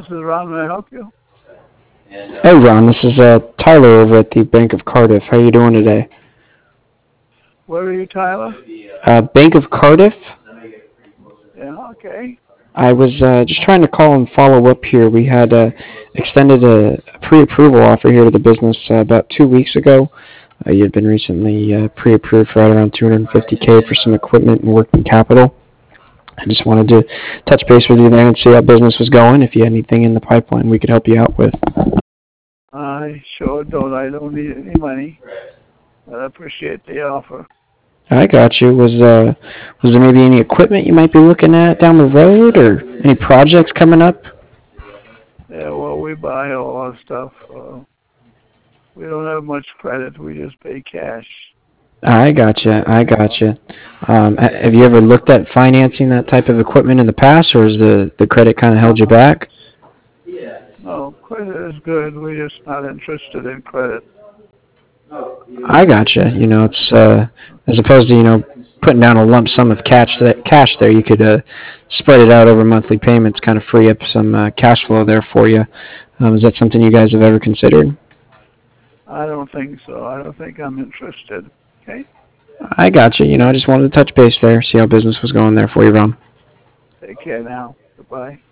is Ron. May I help you? Hey Ron, this is Tyler over at the Bank of Cardiff. How you doing today? Where are you, Tyler? Bank of Cardiff. Yeah, okay. I was just trying to call and follow up here. We had extended a pre-approval offer here to the business about 2 weeks ago. You had been recently pre-approved for right around 250K for some equipment and working capital. I just wanted to touch base with you there and see how business was going. If you had anything in the pipeline we could help you out with. I sure don't. I don't need any money, but I appreciate the offer. I got you. Was there maybe any equipment you might be looking at down the road, or any projects coming up? Yeah, well, we buy all our stuff. We don't have much credit. We just pay cash. I gotcha. I gotcha. Have you ever looked at financing that type of equipment in the past, or has the credit kind of held you back? No, credit is good. We're just not interested in credit. I gotcha. It's as opposed to putting down a lump sum of cash there, you could spread it out over monthly payments, kind of free up some cash flow there for you. Is that something you guys have ever considered? I don't think so. I don't think I'm interested. Okay? I gotcha. I just wanted to touch base there, see how business was going there for you, Ron. Take care now. Goodbye.